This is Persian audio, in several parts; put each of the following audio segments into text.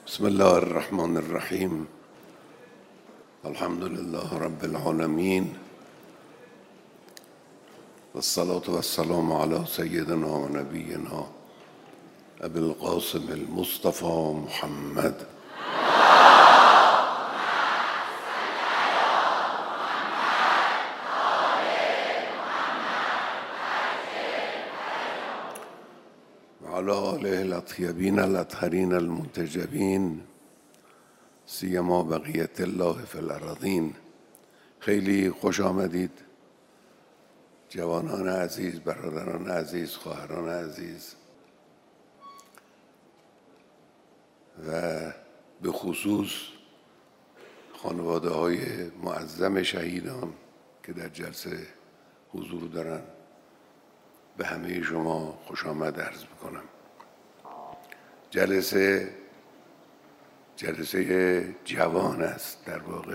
بسم الله الرحمن الرحیم. الحمد لله رب العالمین والصلاة والسلام على سیدنا و نبینا ابی القاسم المصطفى محمد. وعلى آله الأطيبين الأطهرين المنتجبين سیما بقیت الله فی الأرضین. خیلی خوش آمدید جوانان عزیز، برادران عزیز، خواهران عزیز و به خصوص خانواده های معظم شهیدان که در جلسه حضور دارن. به همه شما خوش آمد عرض میکنم. جلسه جوان است، در واقع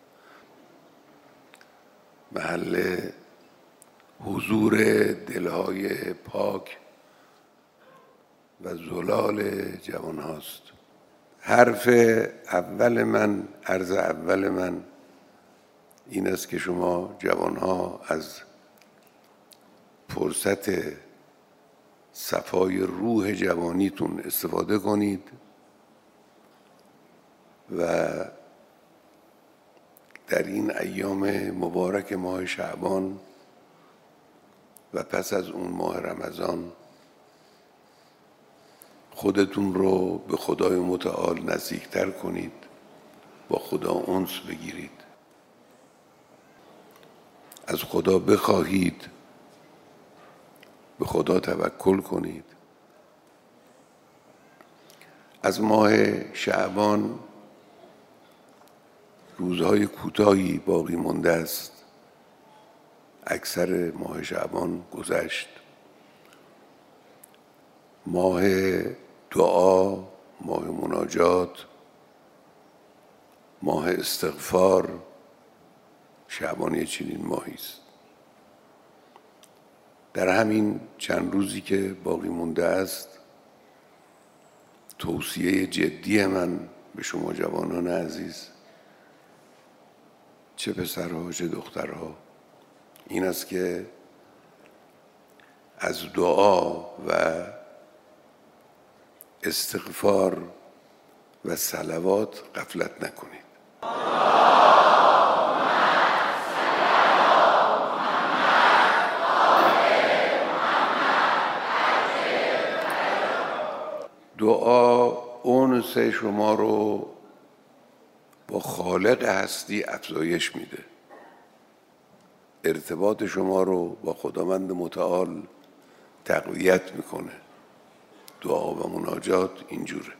محل حضور دلهای پاک و زلال جوان هاست. عرض اول من این است که شما جوان ها از فرصت صفای روح جوانیتون استفاده کنید و در این ایام مبارک ماه شعبان و پس از اون ماه رمضان خودتون رو به خدای متعال نزدیکتر کنید، با خدا انس بگیرید، از خدا بخواهید، به خدا توکل کنید. از ماه شعبان روزهای کوتاهی باقی مانده است. اکثر ماه شعبان گذشت. ماه دعا، ماه مناجات، ماه استغفار. شعبان یه چنین ماهی است. در همین چند روزی که باقی مونده است، توصیه جدی من به شما جوانان عزیز، چه پسرها چه دخترها، این است که از دعا و استغفار و صلوات غفلت نکنید. دعا انس شما رو با خالق هستی افزایش میده. ارتباط شما رو با خداوند متعال تقویت میکنه. دعا و مناجات اینجوره.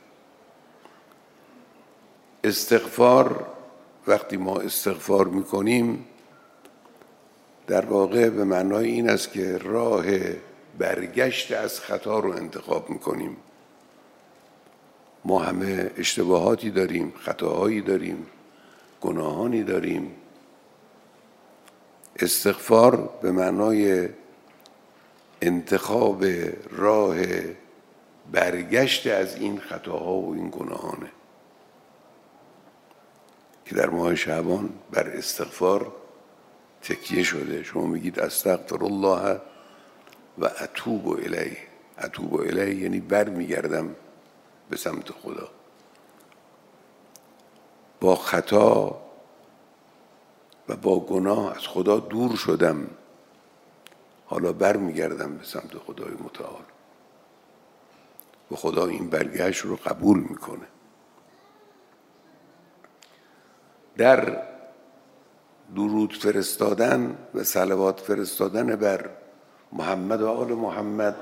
استغفار، وقتی ما استغفار میکنیم در واقع به معنای این است که راه برگشت از خطا رو انتخاب میکنیم. ما همه اشتباهاتی داریم، خطاهایی داریم، گناهانی داریم. استغفار به معنای انتخاب راه برگشت از این خطاها و این گناهانه که در ماه شعبان بر استغفار تکیه شده. شما میگید استغفر الله و اتوب الیه. اتوب الیه یعنی بر میگردم به سمت خدا. با خطا و با گناه از خدا دور شدم، حالا بر میگردم به سمت خدای متعال و خدا این برگشت رو قبول میکنه. در درود فرستادن و صلوات فرستادن بر محمد و آل محمد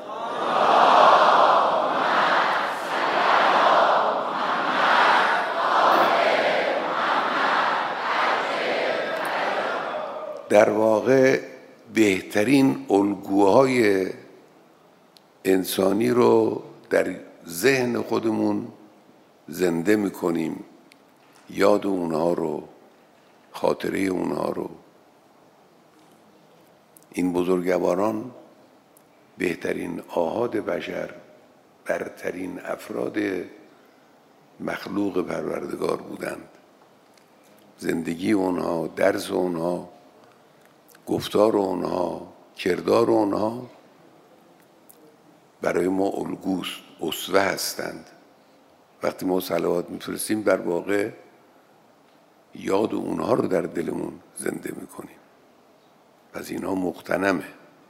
در واقع بهترین الگوهای انسانی رو در ذهن خودمون زنده میکنیم. یاد اونها رو، خاطره اونها رو. این بزرگواران بهترین آحاد بشر، برترین افراد مخلوق پروردگار بودند. زندگی اونها، درس اونها، گفتار اونها، کردار اونها برای ما الگوست، اسوه هستند. وقتی ما صلوات میفرستیم در واقع یاد اونها رو در دلمون زنده میکنیم. پس اینها مغتنمه.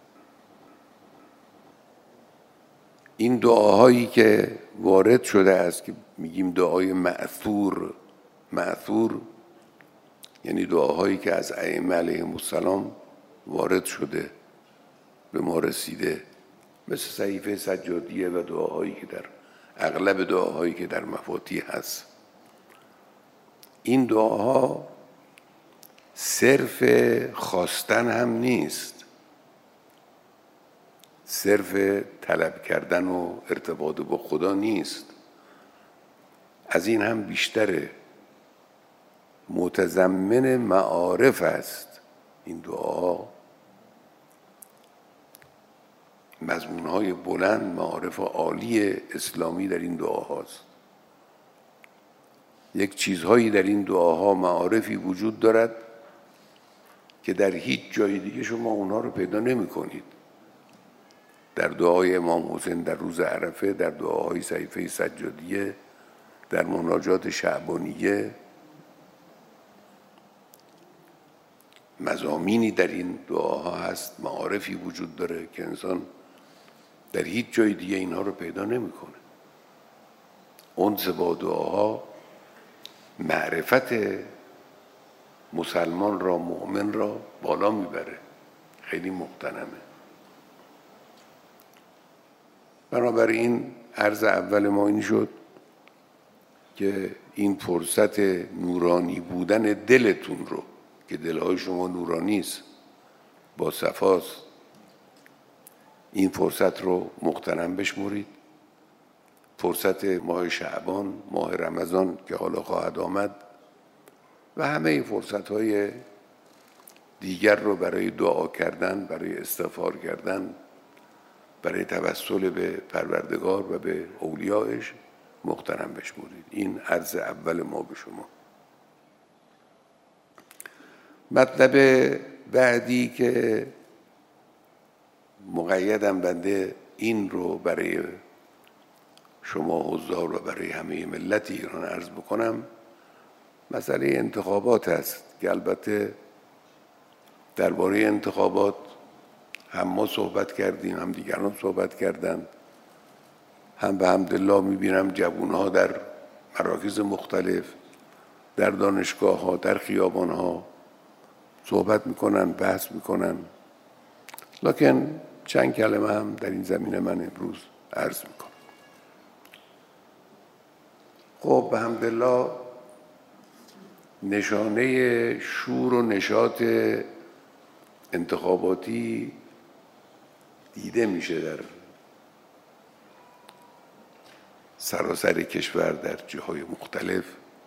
این دعاهایی که وارد شده است که میگیم دعای مأثور یعنی دعاهایی که از ائمه علیهم السلام وارد شده، به ما رسیده، مثل صحیفه سجادیه و دعاهایی که در اغلب دعاهایی که در مفاتیح هست. این دعاها صرف خواستن هم نیست، صرف طلب کردن و ارتباط با خدا نیست، از این هم بیشتره، متضمن معارف است. این دعاها مضمونهای بلند، معارف عالی اسلامی در این دعاهاست. یک چیزهایی در این دعاها، معارفی وجود دارد که در هیچ جای دیگه شما اونها رو پیدا نمی کنید. در دعای امام حسین در روز عرفه، در دعاهای صحیفه سجادیه، در مناجات شعبانیه، مضامینی در این دعاها هست، معارفی وجود داره که انسان در هیچ جای دیگه اینها رو پیدا نمیکنه. انس با دعاها معرفت مسلمان را، مؤمن را بالا میبره، خیلی مغتنمه. بنابراین عرض اول ما این شد که این فرصت نورانی بودن دلتون رو، که دلهای شما نورانی است، با صفاست، این فرصت رو مغتنم بشمرید. فرصت ماه شعبان، ماه رمضان که حالا خواهد آمد و همه فرصت‌های دیگر رو برای دعا کردن، برای استغفار کردن، برای توسل به پروردگار و به اولیایش مغتنم بشمرید. این عرض اول ما به شما. مطلب بعدی که مقیدم بنده این رو برای شما حضار و برای همه ملت ایران عرض بکنم، مسئله انتخابات است که البته درباره انتخابات هم ما صحبت کردیم، هم دیگران صحبت کردند، هم به حمدالله میبینم جوانها در مراکز مختلف، در دانشگاه ها، در خیابان ها صحبت میکنن، بحث میکنن. لکن چند کلمه هم در این زمینه من امروز عرض میکنم. خب به حمدالله نشانه شور و نشاط انتخاباتی دیده میشه در سراسر کشور، در جاهای مختلف.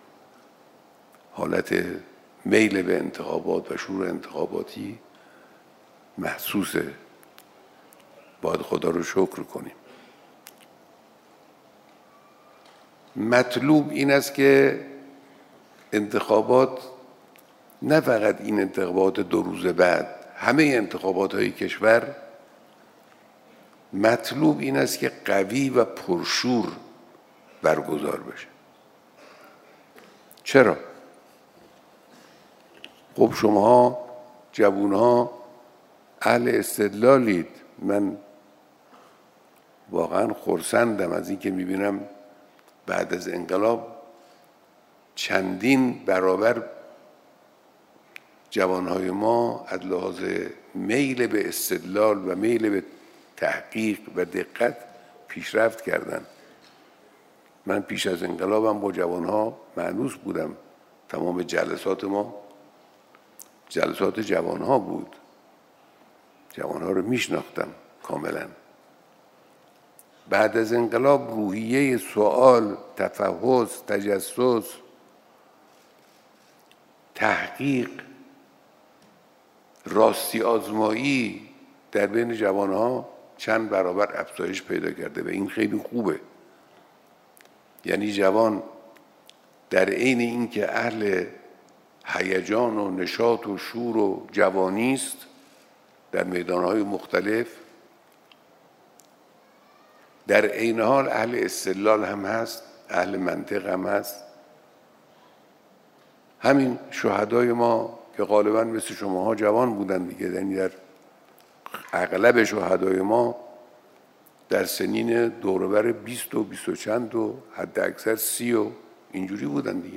حالت میل به انتخابات و شور انتخاباتی محسوسه. باید خدا رو شکر کنیم. مطلوب این است که انتخابات، نه فقط این انتخابات 2 روز بعد، همه انتخابات های کشور، مطلوب این است که قوی و پرشور برگزار بشه. چرا؟ خب شما جوانها اهل استدلالید. من واقعا خرسندم از این که میبینم بعد از انقلاب چندین برابر جوانهای ما از لحاظ میل به استدلال و میل به تحقیق و دقت پیشرفت کردن. من پیش از انقلابم با جوانها مانوس بودم. تمام جلسات ما جلسات جوانها بود. جوانها رو میشناختم کاملا. بعد از انقلاب روحیه سوال، تفحص، تجسس، تحقیق، راستی آزمایی در بین جوانها چند برابر افزایش پیدا کرده و این خیلی خوبه. یعنی جوان در عین اینکه اهل هیجان و نشاط و شور و جوانی است در میدانهای مختلف، در عین حال اهل استدلال هم هست، اهل منطق هم هست. همین شهدای ما که غالبا مثل شماها جوان بودن دیگه، یعنی در اغلب شهدای ما در سنین دوربر 20 و 20 و چند و حد اکثر 30 و اینجوری بودن دیگه.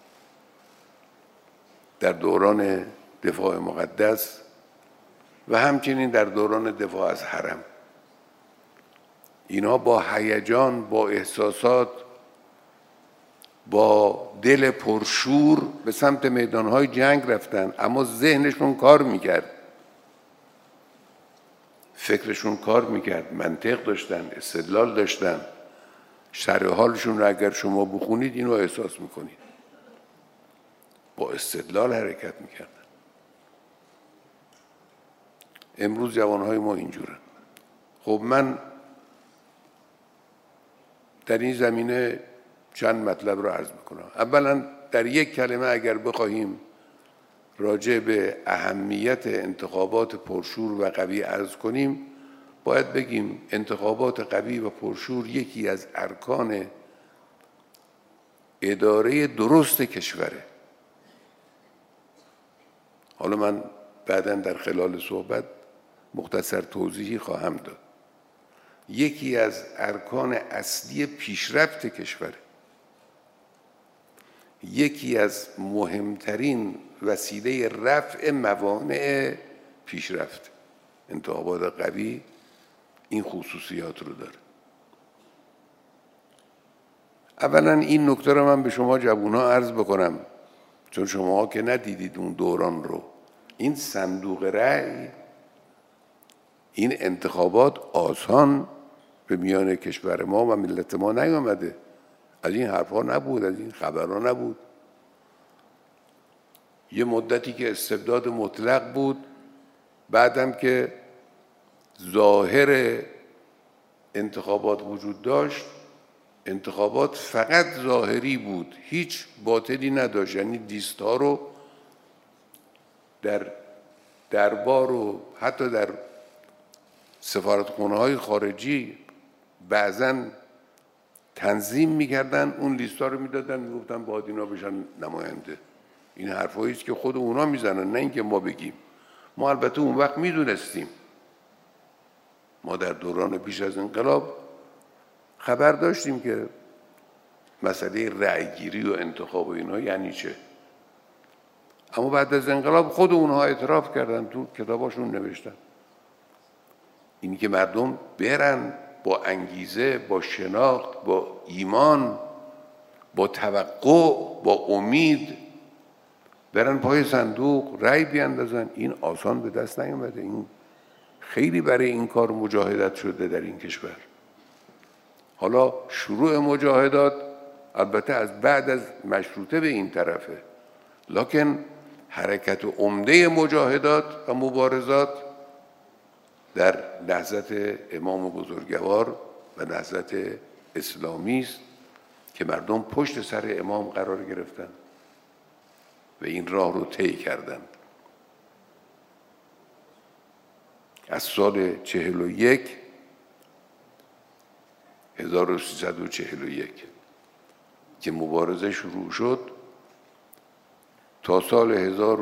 در دوران دفاع مقدس و همچنین در دوران دفاع از حرم، اینا با هیجان، با احساسات، با دل پرشور به سمت میدانهای جنگ رفتن، اما ذهنشون کار میکرد، فکرشون کار میکرد، منطق داشتن، استدلال داشتن. شرح حالشون رو اگر شما بخونید اینو احساس میکنید، با استدلال حرکت میکردن. امروز جوانهای ما اینجورن. خب من در این زمینه چند مطلب رو عرض میکنم. اولا در یک کلمه اگر بخواهیم راجع به اهمیت انتخابات پرشور و قوی عرض کنیم، باید بگیم انتخابات قوی و پرشور یکی از ارکان اداره درست کشوره. حالا من بعداً در خلال صحبت مختصر توضیحی خواهم داد. یکی از ارکان اصلی پیشرفت کشوره. یکی از مهمترین وسیله رفع موانع پیشرفت. انتخابات قوی این خصوصیات رو داره. اولا این نکته رو من به شما جوونا عرض بکنم، چون شما که ندیدید اون دوران رو. این صندوق رأی، این انتخابات آسان به میان کشور ما و ملت ما نیامده. از این حرفا نبود، از این خبرها نبود. یه مدتی که استبداد مطلق بود، بعدم که ظاهر انتخابات وجود داشت، انتخابات فقط ظاهری بود، هیچ باطنی نداشت. یعنی لیست‌ها رو در دربار و حتی در سفارتخانه‌های خارجی بعضاً تنظیم می‌کردن، اون لیست‌ها رو می‌دادن، می‌گفتن باید اینا بشن نماینده. این حرفایی است که خود اونا میزنن، نه اینکه ما بگیم. ما البته اون وقت میدونستیم. ما در دوران پیش از انقلاب خبر داشتیم که مسئله رأیگیری و انتخاب و اینا یعنی چه. اما بعد از انقلاب خود اونها اعتراف کردن، تو کتاباشون نوشتن. اینی که مردم برن با انگیزه، با شناخت، با ایمان، با توقع، با امید برن پای صندوق رأی بیاندازن، این آسان به دست نیامده. این خیلی برای این کار مجاهدت شده در این کشور. حالا شروع مجاهدات البته از بعد از مشروطه به این طرفه، لکن حرکت عمده مجاهدات و مبارزات در نهضت امام بزرگوار و نهضت اسلامی است که مردم پشت سر امام قرار گرفتن و این راه رو طی کردند. از سال 1341 که مبارزه شروع شد تا سال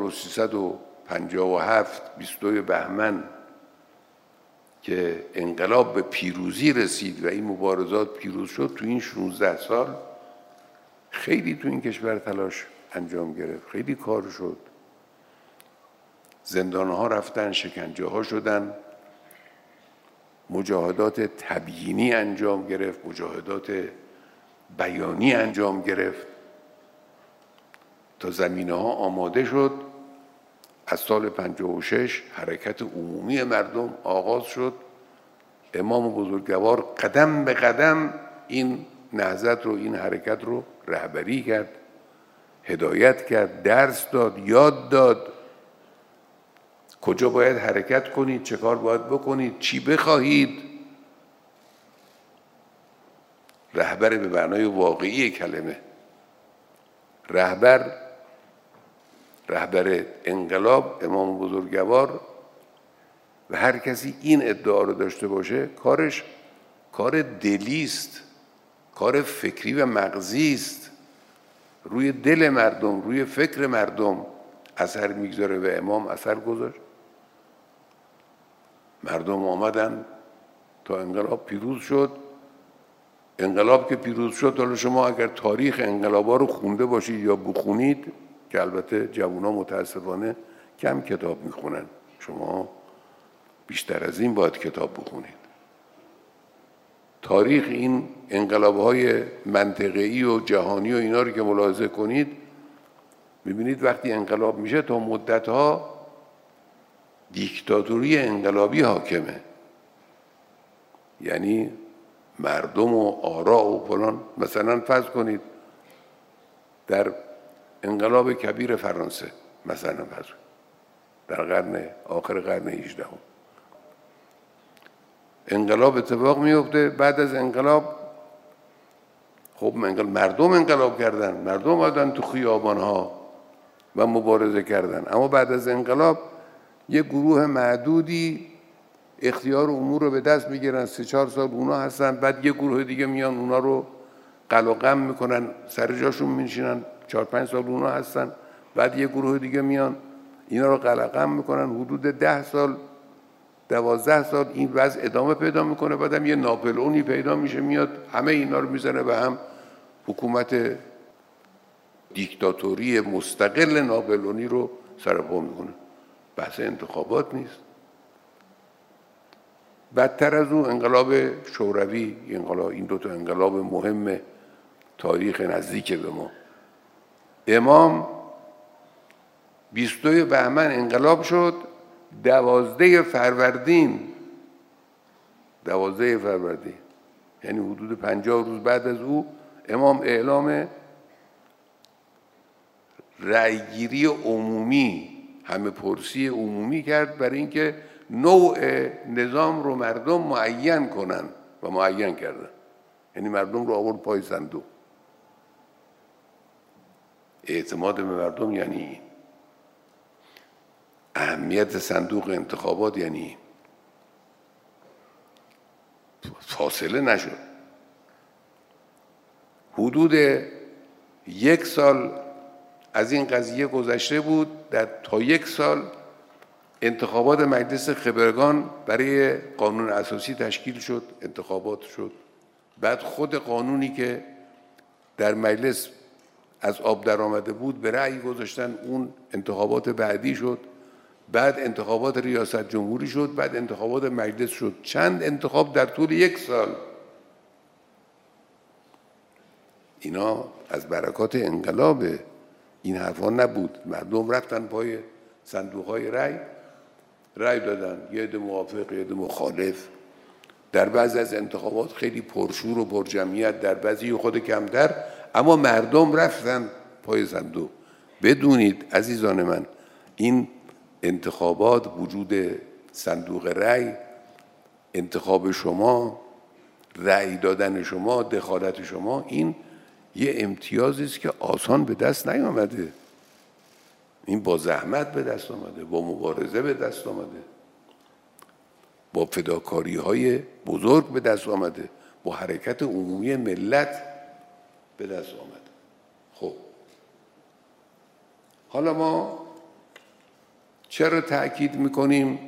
1357 22 بهمن که انقلاب به پیروزی رسید و این مبارزات پیروز شد، تو این 16 سال خیلی تو این کشور تلاش انجام گرفت، خیلی کار شد. زندانها رفتن، شکنجه ها شدن، مجاهدات تبیینی انجام گرفت، مجاهدات بیانی انجام گرفت تا زمینه ها آماده شد. از سال 56 حرکت عمومی مردم آغاز شد. امام بزرگوار قدم به قدم این نهضت رو، این حرکت رو رهبری کرد، هدایت کرد، درس داد، یاد داد کجا باید حرکت کنید، چه کار باید بکنید، چی بخواهید. رهبر به معنای واقعی کلمه. رهبر انقلاب امام بزرگوار و هر کسی این ادعا رو داشته باشه کارش کار دلیست، کار فکری و مغزی است، روی دل مردم، روی فکر مردم اثر میگذاره و امام اثر گذاشت. مردم آمدن تا انقلاب پیروز شد. انقلاب که پیروز شد، حالا شما اگر تاریخ انقلابا رو خونده باشید یا بخونید، که البته جوونا متاسفانه کم کتاب میخونن، شما بیشتر از این باید کتاب بخونید. تاریخ این انقلاب‌های منطقه‌ای و جهانی و اینا رو که ملاحظه کنید، می‌بینید وقتی انقلاب میشه تا مدت‌ها دیکتاتوری انقلابی حاکمه. یعنی مردم و آراء و فلان. مثلا فرض کنید در انقلاب کبیر فرانسه، مثلا فرض کنید در آخر قرن 18 انقلاب اتفاق میفته. بعد از انقلاب خب مردم انقلاب کردن، مردم آمدن تو خیابان‌ها و مبارزه کردن. اما بعد از انقلاب یک گروه معدودی اختیار امور رو به دست میگیرن، 3-4 سال اونا هستن، بعد یک گروه دیگه میان اونا رو قل و قم میکنن، سر جاشون میشینن، 4-5 سال اونا هستن، بعد یک گروه دیگه میان اینا رو قل و قم میکنن، حدود 10 سال 12 سال این وضع ادامه پیدا میکنه. بعدم یه ناپلئونی پیدا میشه، میاد همه اینا رو میزنه به هم، حکومت دیکتاتوری مستقل ناپلئونی رو سرپا میکنه. بحث انتخابات نیست. بدتر از اون انقلاب شوروی، این دو تا انقلاب مهم تاریخ نزدیک به ما. امام 22 بهمن انقلاب شد، 12 فروردین یعنی حدود 50 روز بعد از او امام اعلام رأیگیری عمومی، همه پرسی عمومی کرد برای اینکه نوع نظام رو مردم معین کنن و معین کردن. یعنی مردم رو آورد پای صندوق. اعتماد به مردم یعنی اهمیت صندوق انتخابات، یعنی فاصله نشد. حدود 1 سال از این قضیه گذشته بود، تا 1 سال انتخابات مجلس خبرگان برای قانون اساسی تشکیل شد، انتخابات شد. بعد خود قانونی که در مجلس از آب در آمده بود به رأی گذاشتن، اون انتخابات بعدی شد. بعد انتخابات ریاست جمهوری شد، بعد انتخابات مجلس شد. چند انتخاب در طول 1 سال. اینا از برکات انقلاب. این حرفا نبود. مردم رفتن پای صندوق‌های رأی دادن، یه عده موافق، یه عده مخالف. در بعضی از انتخابات خیلی پرشور و پرجمعیت، در بعضی خود کمتر، اما مردم رفتن پای صندوق. بدونید عزیزان من، این انتخابات، وجود صندوق رأی، انتخاب شما، رأی دادن شما، دخالت شما، این یه امتیازی است که آسان به دست نیامده. این با زحمت به دست آمده، با مبارزه به دست آمده، با فداکاری‌های بزرگ به دست آمده، با حرکت عمومی ملت به دست آمده. خب حالا ما چرا تأکید میکنیم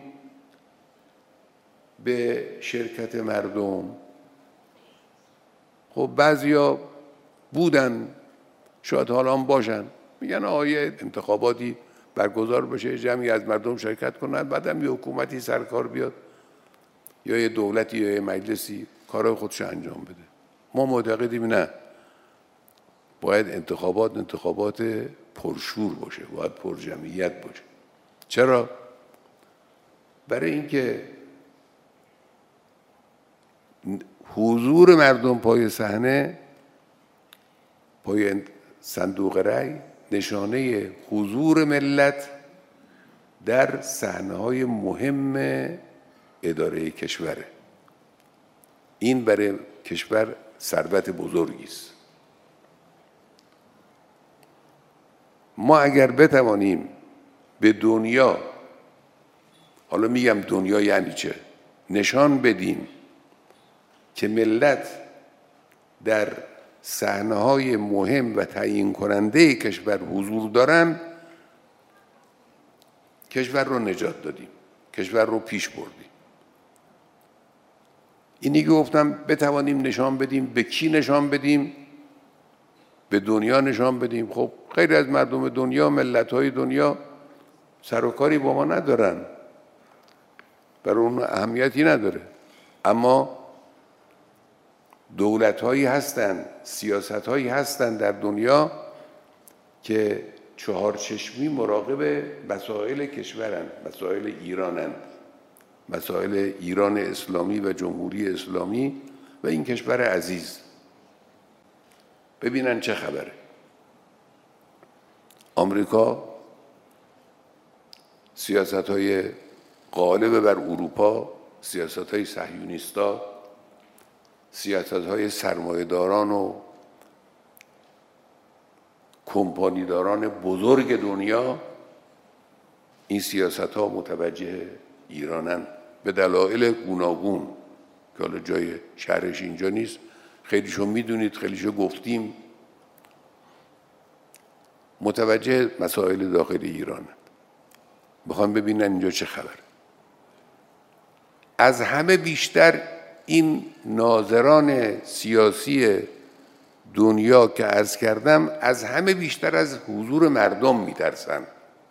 به شرکت مردم؟ خب بعضیا بودن، شاید حالا هم باشن، میگن آیه انتخاباتی برگزار بشه، جمعی از مردم شرکت کنن، بعدم یه حکومتی سرکار بیاد یا یه دولتی یا یه مجلسی کارهای خودش انجام بده. ما معتقدیم نه، باید انتخابات پرشور باشه، باید پرجمعیت باشه. چرا؟ برای اینکه حضور مردم پای صحنه، پای صندوق رأی، نشانه حضور ملت در صحنه‌های مهم اداره کشوره. این برای کشور ثروت بزرگی است. ما اگر بتوانیم به دنیا، حالا میگم دنیا یعنی چه، نشان بدیم که ملت در صحنه‌های مهم و تعیین کننده کشور حضور دارن، کشور رو نجات دادیم، کشور رو پیش بردیم. اینی که گفتم بتوانیم نشان بدیم، به کی نشان بدیم؟ به دنیا نشان بدیم. خب خیلی از مردم دنیا، ملت‌های دنیا سر و کاری با ما ندارن، برای اون اهمیتی نداره، اما دولت‌هایی هستن، سیاست‌هایی هستن در دنیا که چهارچشمی مراقب مسائل کشورن، مسائل ایرانن، مسائل ایران اسلامی و جمهوری اسلامی و این کشور عزیز، ببینن چه خبره. آمریکا سیاست‌های غالب بر اروپا، سیاست‌های صهیونیستا، سیاست‌های سرمایه‌داران و کمپانیداران بزرگ دنیا، این سیاست‌ها متوجه ایرانن به دلایل گوناگون که حالا جای شرحش اینجا نیست، خیلیشو میدونید، خیلیشو گفتیم. متوجه مسائل داخل ایرانن، میخوام ببینن اینجا چه خبر. از همه بیشتر این ناظران سیاسی دنیا که عرض کردم، از همه بیشتر از حضور مردم میترسن،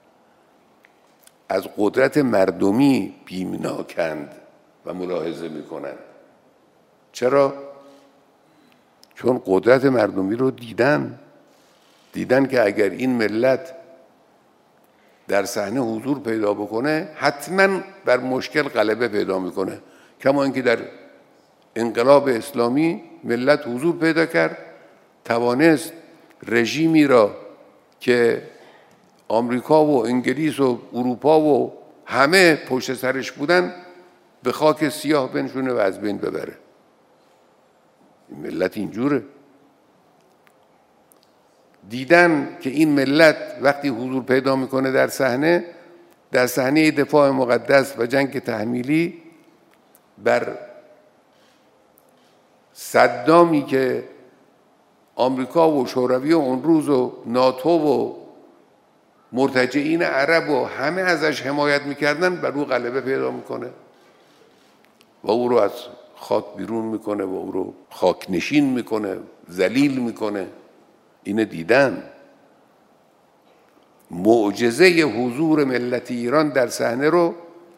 از قدرت مردمی بیمناکند و ملاحظه میکنن. چرا؟ چون قدرت مردمی رو دیدن که اگر این ملت در صحنه حضور پیدا بکنه حتما بر مشکل غلبه پیدا میکنه. کما اینکه در انقلاب اسلامی ملت حضور پیدا کرد، توانست رژیمی را که آمریکا و انگلیس و اروپا و همه پشت سرش بودن به خاک سیاه بنشونه و از بین ببره. ملت اینجوره. دیدن که این ملت وقتی حضور پیدا میکنه در صحنه دفاع مقدس و جنگ تحمیلی بر صدامی که آمریکا و شوروی و اون روز و ناتو و مرتجعین عرب و همه ازش حمایت میکردن، بر او غلبه پیدا میکنه و او رو از خاک بیرون میکنه و او رو خاک نشین میکنه، ذلیل میکنه. اینه دیدن. معجزه حضور ملت ایران در صحنه رو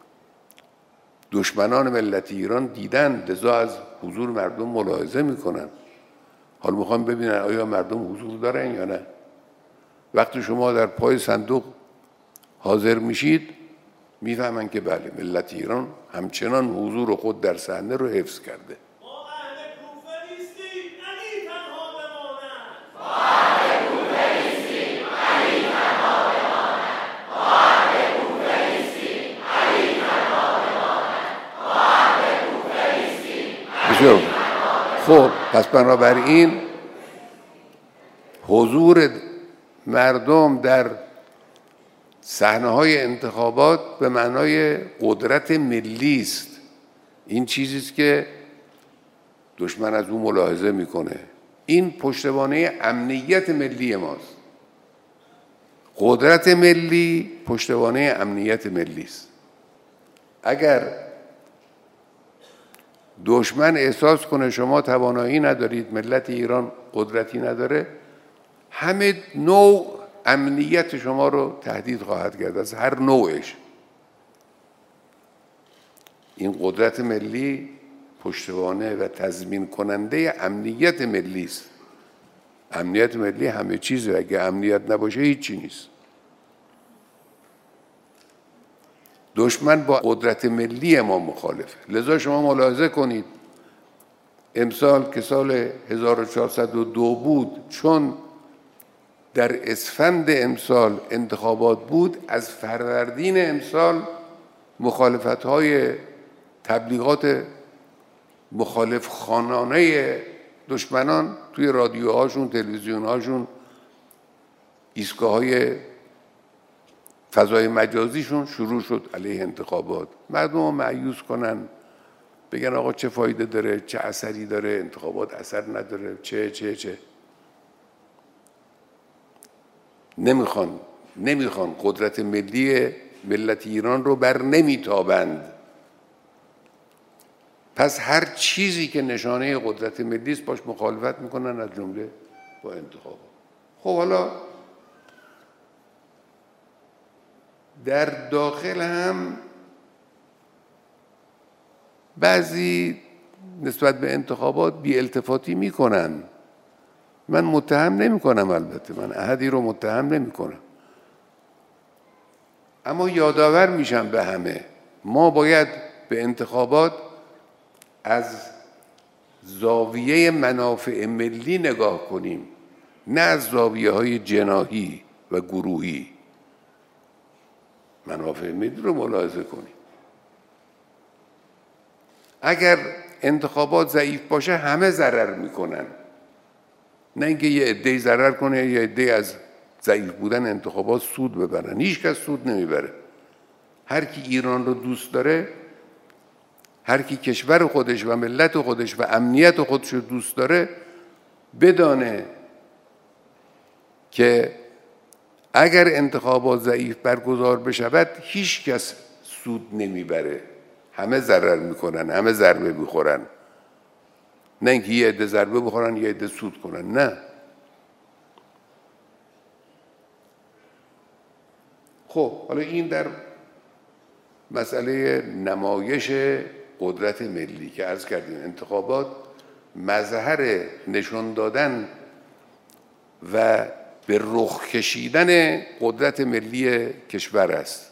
دشمنان ملت ایران دیدن، لذا از حضور مردم ملاحظه میکنن. حالا میخوام ببینن آیا مردم حضور دارن یا نه. وقتی شما در پای صندوق حاضر میشید میفهمن که بله، ملت ایران همچنان حضور خود در صحنه رو حفظ کرده. خب پس بنابراین حضور مردم در صحنه‌های انتخابات به معنای قدرت ملی است. این چیزی است که دشمن از اون ملاحظه میکنه. این پشتوانه امنیت ملی ماست. قدرت ملی پشتوانه امنیت ملی است. اگر دشمن احساس کنه شما توانایی ندارید، ملت ایران قدرتی نداره، همه نوع امنیت شما رو تهدید خواهد کرد، از هر نوعش. این قدرت ملی پشتوانه و تضمین کننده امنیت ملی است. امنیت ملی همه چیزه، اگه امنیت نباشه هیچی نیست. دشمن با قدرت ملی ما مخالفه. لذا شما ملاحظه کنید امسال که سال 1402 بود، چون در اسفند امسال انتخابات بود، از فروردین امسال مخالفت‌های تبلیغات مخالف خانانه دشمنان توی رادیوهاشون، تلویزیونهاشون ایستگاه‌های فضای مجازیشون شروع شد علیه انتخابات. مردم رو مایوس کنن، بگن آقا چه فایده داره، چه اثری داره، انتخابات اثر نداره، چه نمیخوان قدرت ملی ملت ایران رو بر نمیتابند. پس هر چیزی که نشانه قدرت ملی است باش مخالفت میکنن، از جمله با انتخابات. خب حالا در داخل هم بعضی نسبت به انتخابات بی التفاتی میکنن. من متهم نمی کنم، البته من احدی رو متهم نمی کنم، اما یادآور میشم به همه ما باید به انتخابات از زاویه منافع ملی نگاه کنیم، نه از زاویه‌های جناحی و گروهی. منافع ملی رو ملاحظه کنیم. اگر انتخابات ضعیف باشه همه ضرر میکنن، نه اینکه یه عده‌ای ضرر کنه یا عده‌ای از ضعیف بودن انتخابات سود ببرن. هیچ کس سود نمیبره. هر کی ایران رو دوست داره، هر کی کشور خودش و ملت خودش و امنیت خودش رو دوست داره، بدانه که اگر انتخابات ضعیف برگزار بشود هیچ کس سود نمیبره، همه ضرر میکنن، همه ضربه میخورن. نه اینکه یه عده ضربه بخورن یه عده سود کنن، نه. خب حالا این در مسئله نمایش قدرت ملی که عرض کردیم انتخابات مظهر نشان دادن و به رخ کشیدن قدرت ملی کشور است.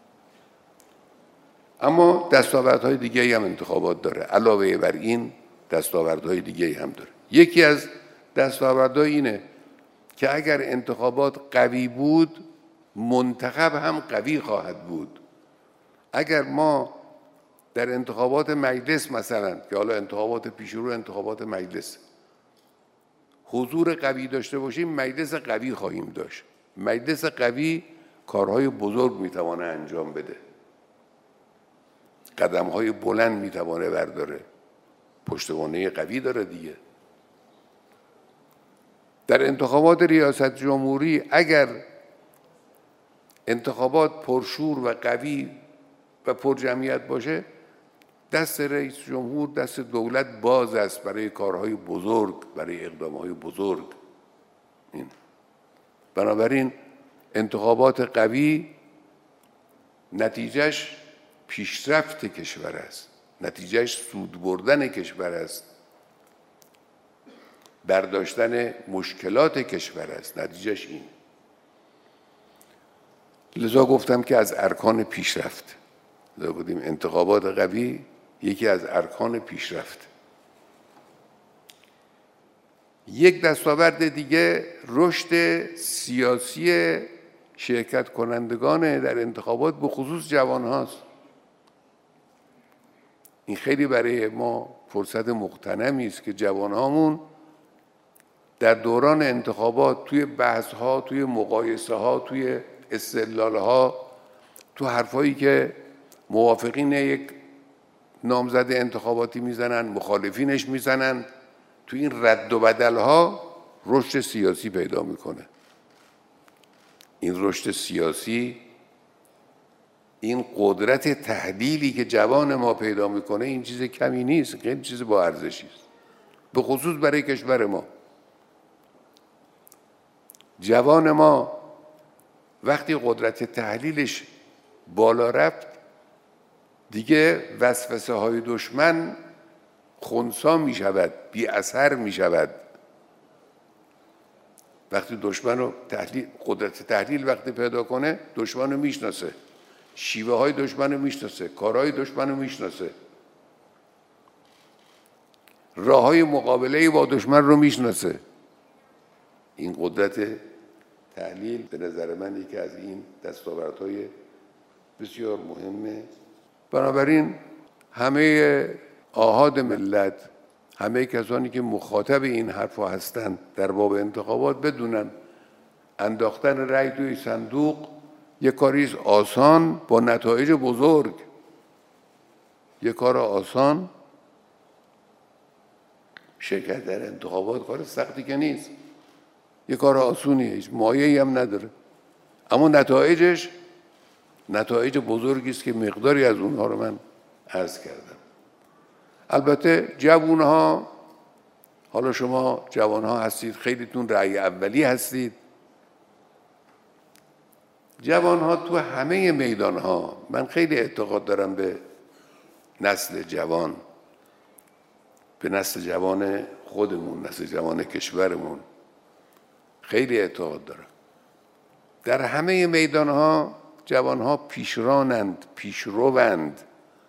اما دستاوردهای دیگه‌ای هم انتخابات داره. علاوه بر این دستاوردهای دیگه‌ای هم داره. یکی از دستاوردها اینه که اگر انتخابات قوی بود، منتخب هم قوی خواهد بود. اگر ما در انتخابات مجلس مثلا، که حالا انتخابات پیشرو انتخابات مجلس، حضور قوی داشته باشیم، مجلس قوی خواهیم داشت. مجلس قوی کارهای بزرگ میتوانه انجام بده، قدمهای بلند میتوانه برداره، پشتوانه قوی داره دیگه. در انتخابات ریاست جمهوری اگر انتخابات پرشور و قوی و پرجمعیت باشه، دست رئیس جمهور، دست دولت باز است برای کارهای بزرگ، برای اقدامهای بزرگ. بنابراین انتخابات قوی نتیجهش پیشرفت کشور است، نتیجهش سود بردن کشور است، برداشتن مشکلات کشور است، نتیجهش این. لذا گفتم که از ارکان پیشرفت، لذا گفتیم انتخابات قوی یکی از ارکان پیشرفت. یک دستاورد دیگه رشد سیاسی شرکت کنندگان در انتخابات به خصوص جوان هاست. این خیلی برای ما فرصت مغتنمی است که جوان هامون در دوران انتخابات توی بحث ها، توی مقایسه ها، توی استدلال ها، تو حرفایی که موافقین یک نامزد انتخاباتی میزنن، مخالفینش میزنن، تو این رد و بدل ها رشد سیاسی پیدا میکنه. این رشد سیاسی، این قدرت تحلیلی که جوان ما پیدا میکنه، این چیز کمی نیست، خیلی چیز با ارزشی است، به خصوص برای کشور ما. جوان ما وقتی قدرت تحلیلش بالا رفت، دیگه وسوسه های دشمن خنثی می شود، بی اثر می شود. وقتی دشمن رو قدرت تحلیل وقتی پیدا کنه، دشمن رو میشناسه، شیوه های دشمن رو میشناسه، کارهای دشمن رو میشناسه، راه های مقابله با دشمن رو میشناسه. این قدرت تحلیل به نظر من یکی از این دستاوردهای بسیار مهمه. بنابراین همه آحاد ملت، همه کسانی که مخاطب این حرفا هستند در باب انتخابات بدونن انداختن رأی توی صندوق یک کاری آسان با نتایج بزرگ. یک کار آسان، شرکت در انتخابات کار سختی که نیست، یک کار آسونیه، هیچ مایه‌ای هم نداره، اما نتایجش نتایج بزرگی است که مقداری از اونها رو من عرض کردم. البته جوانها، حالا شما جوانها هستید، خیلیتون رأی اولی هستید، جوانها تو همه میدانها، من خیلی اعتقاد دارم به نسل جوان، به نسل جوان خودمون، نسل جوان کشورمون خیلی اعتقاد دارم. در همه میدانها جوانها پیشرانند، پیشروند،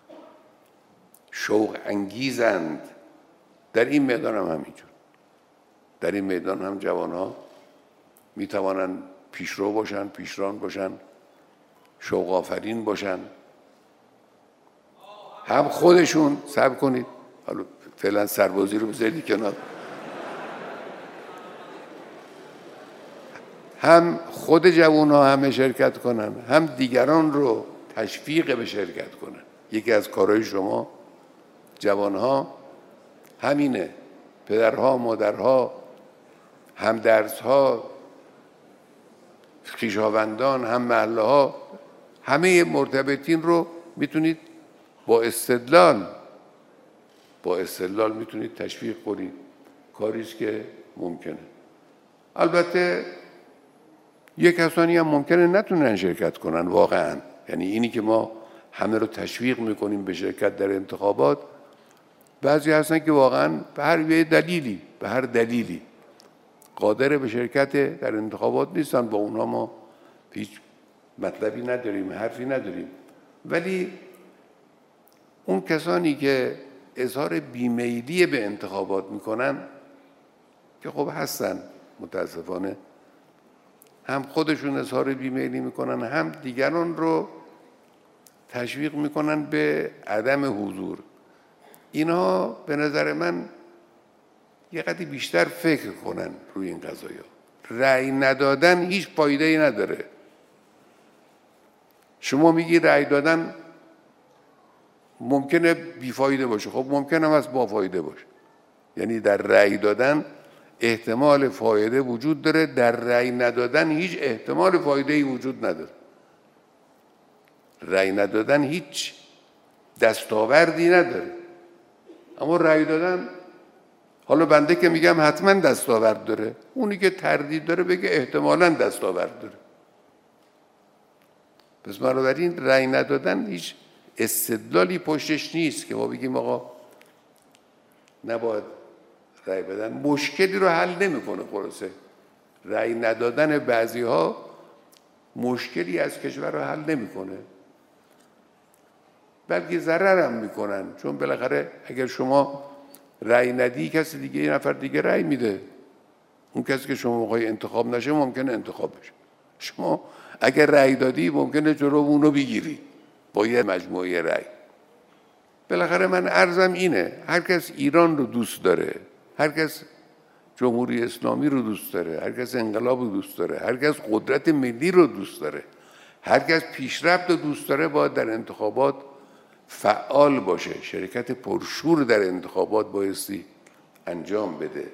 شوق انگیزند. در این میدان هم همینجور. در این میدان هم جوانها میتوانند پیشرو باشن، پیشران باشن، شوق آفرین باشن. هم خودشون، صبر کنید، حالا فعلا سربازی رو بذارید کنار، هم خود جوانها همه شرکت کنن، هم دیگران رو تشویق به شرکت کنن. یکی از کارهای شما جوانها همینه. پدرها، مادرها، همدرسها، خویشاوندان، هم محله ها، همه مرتبطین رو میتونید با استدلال میتونید تشویق کنید. کاریست که ممکنه. البته یک کسانی هم ممکنه نتونن شرکت کنن واقعا. یعنی اینی که ما همه رو تشویق میکنیم به شرکت در انتخابات، بعضی هستن که واقعا به هر دلیلی قادر به شرکت در انتخابات نیستن. با اونها ما هیچ مطلبی نداریم، حرفی نداریم. ولی اون کسانی که اظهار بیمیلی به انتخابات میکنن، که خب هستن متاسفانه، هم خودشون اظهار بیمیلی میکنن، هم دیگران رو تشویق میکنن به عدم حضور. اینها به نظر من یه قدری بیشتر فکر کنن روی این قضایا. رأی ندادن هیچ فایده‌ای نداره. شما میگی رأی دادن ممکنه بیفایده باشه، خب ممکنه هم از با فایده باشه. یعنی در رأی دادن احتمال فایده وجود داره، در رأی ندادن هیچ احتمال فایده‌ای وجود نداره. رأی ندادن هیچ دستاوردی نداره، اما رأی دادن، حالا بنده که میگم حتما دستاورد داره، اونی که تردید داره بگه احتمالاً دستاورد داره. پس بنابراین رأی ندادن هیچ استدلالی پشتش نیست که ما بگیم آقا نباید رأی بدن. مشکلی رو حل نمیکنه. خلاصه رأی ندادن بعضی‌ها مشکلی از کشور رو حل نمیکنه، بلکه ضرر هم میکنن. چون بالاخره اگر شما رأی ندی، کسی دیگه، یه نفر دیگه رأی میده. اون کسی که شما میخوای انتخاب نشه ممکنه انتخاب بشه. شما اگر رأی دادی ممکنه جلو اونو بگیری با یه مجموعه رأی. بالاخره من عرضم اینه، هر کس ایران رو دوست داره، هر کس جمهوری اسلامی رو دوست داره، هر کس انقلاب رو دوست داره، هر کس قدرت ملی رو دوست داره، هر کس پیشرفت رو دوست داره، باید در انتخابات فعال باشه. شرکت پرشور در انتخابات بایستی انجام بده.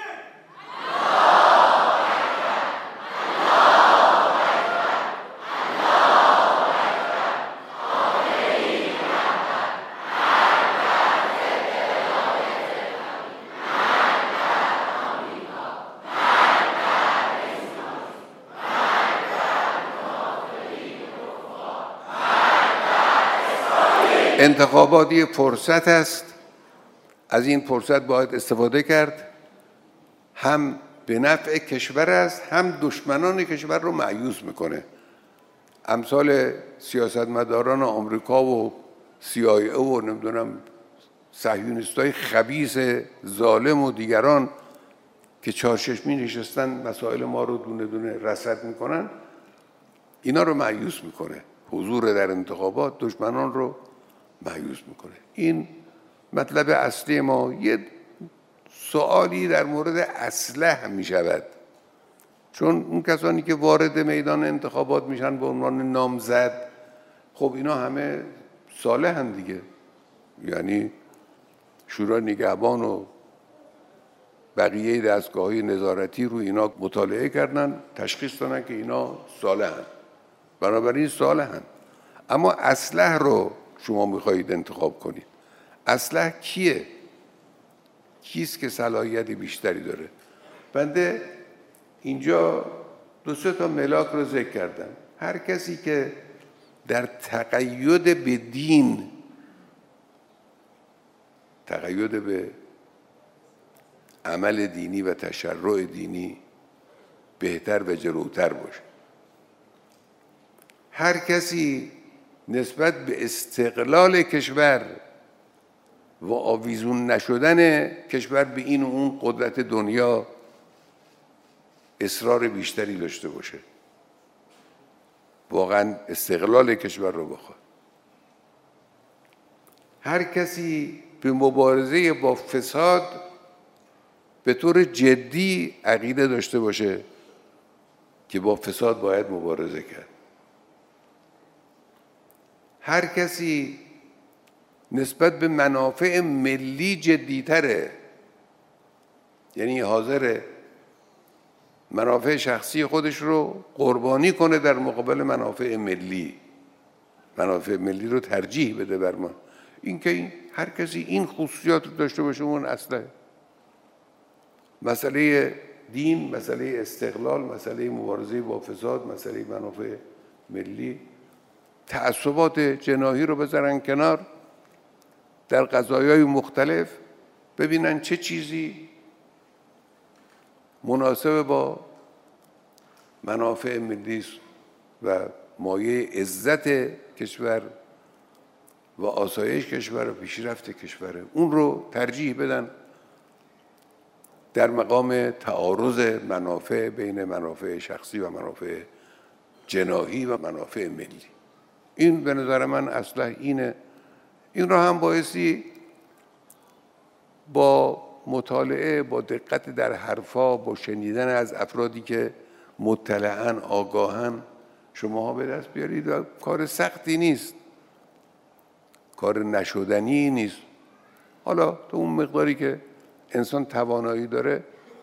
انتخابات یک فرصت است، از این فرصت باید استفاده کرد. هم به نفع کشور است، هم دشمنان کشور رو مایوس میکنه. امثال سیاستمداران آمریکا و CIA و نمیدونم صهیونیستای خبیث ظالم و دیگران که چارچشمی نشستن مسائل ما رو دونه دونه رصد میکنن، اینا رو مایوس میکنه. حضور در انتخابات دشمنان رو مایوس میکنه. این مطلب اصلی ما. یه سوالی در مورد اسلحه میشود. چون اون کسانی که وارد میدان انتخابات میشن به عنوان نامزد، خب اینا همه صالحن دیگه، یعنی شورای نگهبان و بقیه دستگاه‌های نظارتی رو اینا مطالعه کردن، تشخیص دادن که اینا صالحن، بنابراین صالحن. اما اصلح رو شما میخواهید انتخاب کنید. اصلح کیه؟ کیست که صلاحیت بیشتری داره؟ بنده اینجا 2-3 تا ملاک رو ذکر کردم. هر کسی که در تقید به دین، تقید به عمل دینی و تشرع دینی بهتر و جلوتر باشه. هر کسی نسبت به استقلال کشور و آویزون نشدن کشور به این و اون قدرت دنیا اصرار بیشتری داشته باشه، واقعا استقلال کشور رو بخواد. هر کسی به مبارزه با فساد به طور جدی عقیده داشته باشه که با فساد باید مبارزه کرد. هر کسی نسبت به منافع ملی جدیتره، یعنی حاضر منافع شخصی خودش رو قربانی کنه در مقابل منافع ملی، منافع ملی رو ترجیح بده بر ما. این که هر کسی این خصوصیات رو داشته باشه اون اصله. مسئله دین، مسئله استقلال، مسئله مبارزه با فساد، مسئله منافع ملی، تعصبات جناحی رو بذارن کنار، در قضایای مختلف ببینن چه چیزی مناسب با منافع ملی و مایه عزت کشور و آسایش کشور و پیشرفت کشوره، اون رو ترجیح بدن در مقام تعارض منافع بین منافع شخصی و منافع جناحی و منافع ملی. این به نظر من اصلا اینه. این را هم بایستی با مطالعه، با دقت در حرفا، با شنیدن از افرادی که مطلعاً، آگاهن، شماها به دست بیارید. و کار سختی نیست، کار نشدنی نیست. حالا تو اون مقداری که انسان توانایی داره،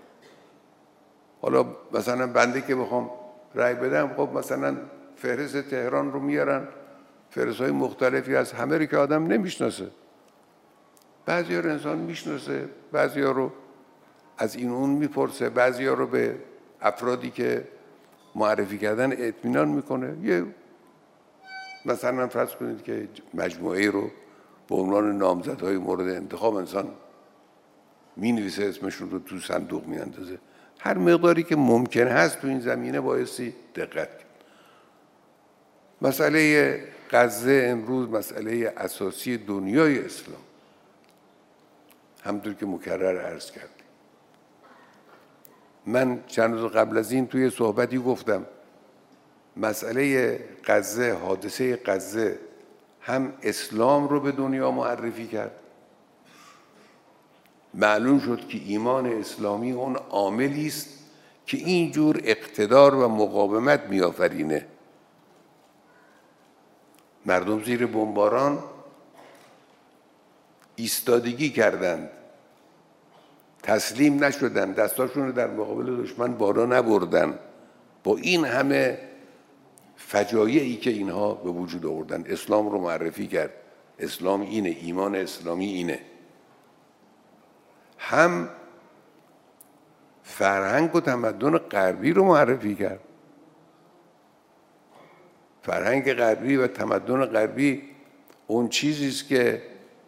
حالا مثلا بنده که بخوام رأی بدم، خب مثلا فهرست تهران رو میارن، فهرست‌های مختلفی از همه رو که آدم نمیشناسه، بعضی‌ها رو انسان میشناسه، بعضی‌ها رو از این اون میپرسه، بعضی‌ها رو به افرادی که معرفی کردن اطمینان میکنه. یه مثلا فرض کنید که مجموعه رو به عنوان نامزدهای مورد انتخاب انسان مینویسه، اسمشون رو تو صندوق میاندازه. هر مقداری که ممکن هست تو این زمینه بایستی دقت کرد. مسئله غزه امروز مسئله اساسی دنیای اسلام، همونطور که مکرر عرض کردیم. من چند روز قبل از این توی صحبتی گفتم مسئله غزه، حادثه غزه، هم اسلام رو به دنیا معرفی کرد. معلوم شد که ایمان اسلامی اون عاملی است که اینجور اقتدار و مقاومت میآفرینه. مردم زیر بمباران ایستادگی کردند، تسلیم نشدند، دستاشون رو در مقابل دشمن بالا نبردن. با این همه فجایعی که اینها به وجود آوردن، اسلام رو معرفی کرد. اسلام اینه، ایمان اسلامی اینه. هم فرهنگ و تمدن غربی رو معرفی کرد. فرهنگ غربی و تمدن غربی اون چیزی است که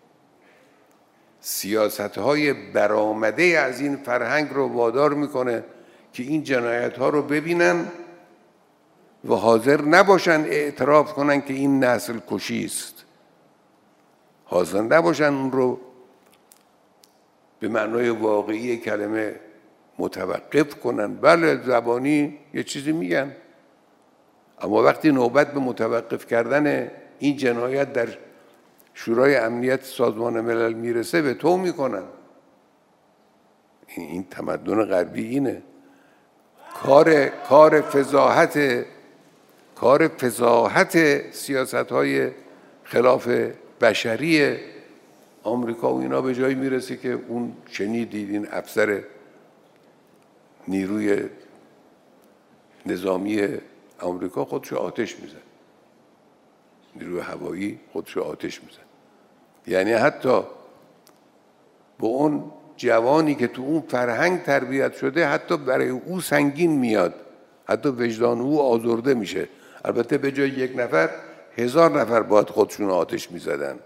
سیاست‌های برآمده از این فرهنگ رو وادار میکنه که این جنایت‌ها رو ببینن و حاضر نباشن اعتراف کنن که این نسل کشی است، حاضر نباشن اون رو به معنای واقعی کلمه متوقف کنن. بله زبانی یه چیزی میگن، اما وقتی نوبت به متوقف کردن این جنایت در شورای امنیت سازمان ملل میرسه به تو میکنن. این تمدن غربی اینه. کار فضاحت سیاست‌های خلاف بشری آمریکا و اینا به جایی میرسه که اون شنیدید این افسر نیروی نظامی آمریکا خودشو آتش میزن، نیروی هوایی خودشو آتش میزن. یعنی حتی با اون جوانی که تو اون فرهنگ تربیت شده حتی برای او سنگین میاد، حتی وجدان او آزرده میشه. البته به جای یک نفر 1000 نفر باید خودشون آتش میزدن.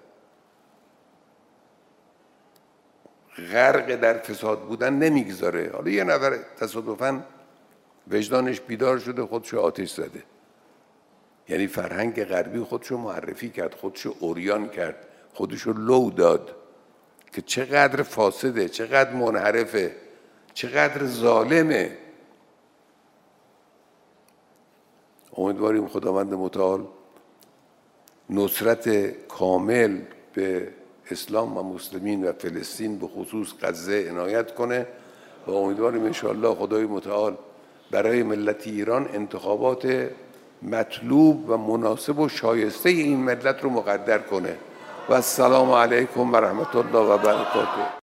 غرق در فساد بودن نمیگذاره. حالا یه نفر تصادفاً وجدانش بیدار شده خودشو آتش زده. یعنی فرهنگ غربی خودشو معرفی کرد، خودشو عریان کرد، خودشو لو داد که چقدر فاسده، چقدر منحرفه، چقدر ظالمه. امیدواریم خداوند متعال نصرت کامل به اسلام و مسلمین و فلسطین به خصوص غزه عنایت کنه و امیدواریم انشاءالله خدای متعال برای ملت ایران انتخابات مطلوب و مناسب و شایسته این ملت رو مقدر کنه. و السلام علیکم و رحمت الله و برکاته.